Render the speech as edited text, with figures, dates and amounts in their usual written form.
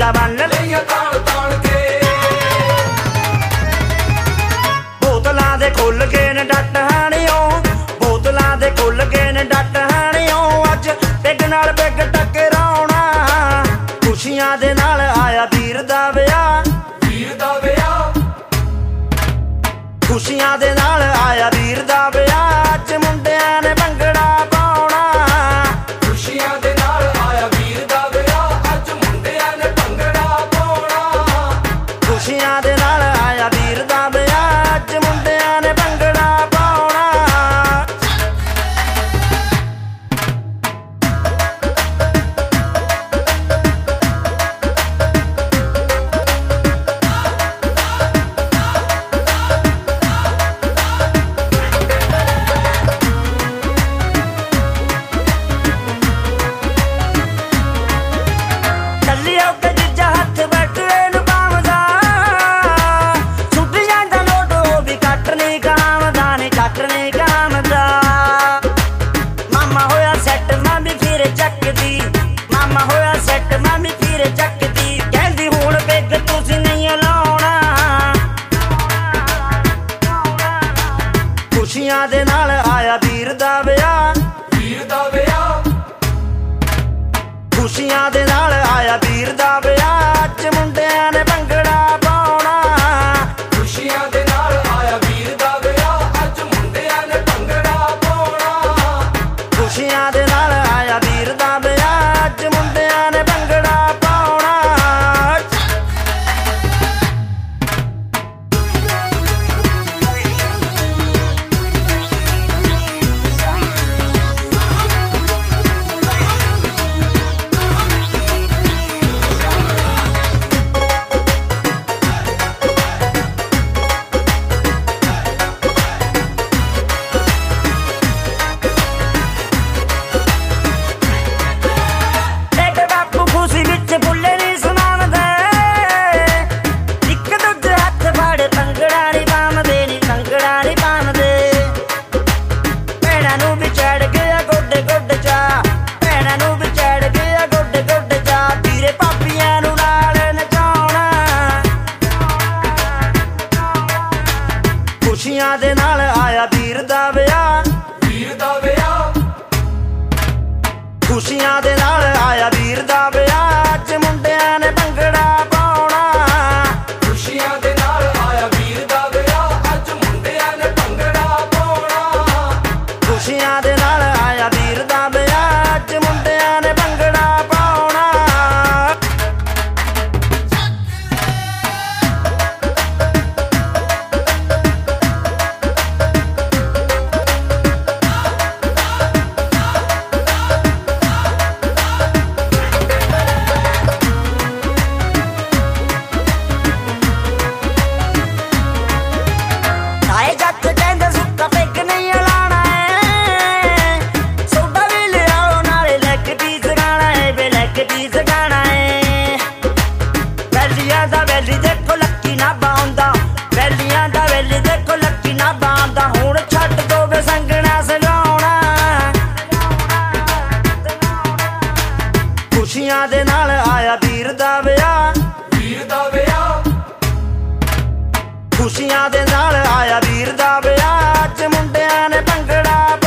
ਪੱਗਾਂ ਬੰਨ ਲਈਆਂ ਤਾਣ ਤਾਣ ਕੇ। ਬੋਤਲਾਂ ਦੇ ਖੁੱਲ ਗਏ ਨੇ ਡੱਟ ਹਾਣਿਓ, ਬੋਤਲਾਂ ਦੇ ਖੁੱਲ ਗਏ ਨੇ ਡੱਟ ਹਾਣਿਓ। ਅੱਜ ਪਿੱਗ ਨਾਲ ਪਿੱਗ ਟਕਰਾਉਣਾ, ਖੁਸ਼ੀਆਂ ਦੇ ਨਾਲ ਆਇਆ ਵੀਰ ਦਾ ਵਿਆਹ, ਵੀਰ ਦਾ ਵਿਆਹ। ਖੁਸ਼ੀਆਂ ਦੇ ਨਾਲ ਆਇਆ ਵੀਰ ਦਾ ਵਿਆਹ, ਅੱਜ ਮੁੰਡਿਆਂ ਨੇ ਭੰਗੜਾ ਪਾਉਣਾ। ਖੁਸ਼ੀਆਂ ਦੇ ਨਾਲ ਆਇਆ ਵੀਰ ਦਾ ਵਿਆਹ, ਅੱਜ ਮੁੰਡਿਆਂ ਨੇ ਭੰਗੜਾ ਪਾਉਣਾ। ਖੁਸ਼ੀਆਂ ਦੇ ਨਾਲ ਆਇਆ ਵੀਰ ਦਾ ਵਿਆਹ, ਅੱਜ ਮੁੰਡਿਆਂ ਨੇ ਭੰਗੜਾ ਪਾਉਣਾ। ਖੁਸ਼ੀਆਂ ਦੇ ਨਾਲ ਆਇਆ ਵੀਰ ਦਾ ਵਿਆਹ, ਵੀਰ ਦਾ ਵਿਆਹ। ਖੁਸ਼ੀਆਂ ਦੇ ਨਾਲ ਆਇਆ ਵੀਰ ਦਾ ਵਿਆਹ, ਅੱਜ ਮੁੰਡਿਆਂ ਨੇ ਭੰਗੜਾ ਪਾਉਣਾ। ਖੁਸ਼ੀਆਂ ਦੇ ਨਾਲ ਆਇਆ ਵੀਰ ਦਾ ਵਿਆਹ, ਅੱਜ ਮੁੰਡਿਆਂ ਨੇ ਭੰਗੜਾ ਪਾਉਣਾ। ਖੁਸ਼ੀਆਂ ਦੇ ਨਾਲ ਆਇਆ ਵੀਰ ਦਾ ਵਿਆਹ, ਅੱਜ ਮੁੰਡਿਆਂ ਨੇ ਭੰਗੜਾ ਪਾਉਣਾ। ਖੁਸ਼ੀਆਂ ਦੇ ਨਾਲ ਆਇਆ ਵੀਰ ਦਾ ਵਿਆਹ, ਵੀਰ ਦਾ ਵਿਆਹ। ਖੁਸ਼ੀਆਂ ਦੇ ਨਾਲ ਆਇਆ ਵੀਰ ਦਾ ਵਿਆਹ, ਅੱਜ ਮੁੰਡਿਆਂ ਨੇ ਭੰਗੜਾ ਪਾਉਣਾ। ਖੁਸ਼ੀਆਂ ਦੇ ਨਾਲ ਆਇਆ ਵੀਰ ਦਾ ਵਿਆਹ, ਅੱਜ ਮੁੰਡਿਆਂ ਨੇ ਭੰਗੜਾ ਪਾਉਣਾ। ਖੁਸ਼ੀਆਂ ਦੇ ਨਾਲ ਆਇਆ ਵੀਰ ਦਾ ਵਿਆਹ, ਅੱਜ ਮੁੰਡਿਆਂ ਨੇ ਭੰਗੜਾ ਪਾਉਣਾ। ਖੁਸ਼ੀਆਂ ਦੇ ਨਾਲ ਆਇਆ ਵੀਰ ਦਾ ਵਿਆਹ, ਵੀਰ ਦਾ ਵਿਆਹ। ਖੁਸ਼ੀਆਂ ਦੇ ਨਾਲ ਆਇਆ ਵੀਰ ਦਾ ਵਿਆਹ, ਅੱਜ ਮੁੰਡਿਆਂ ਨੇ ਭੰਗੜਾ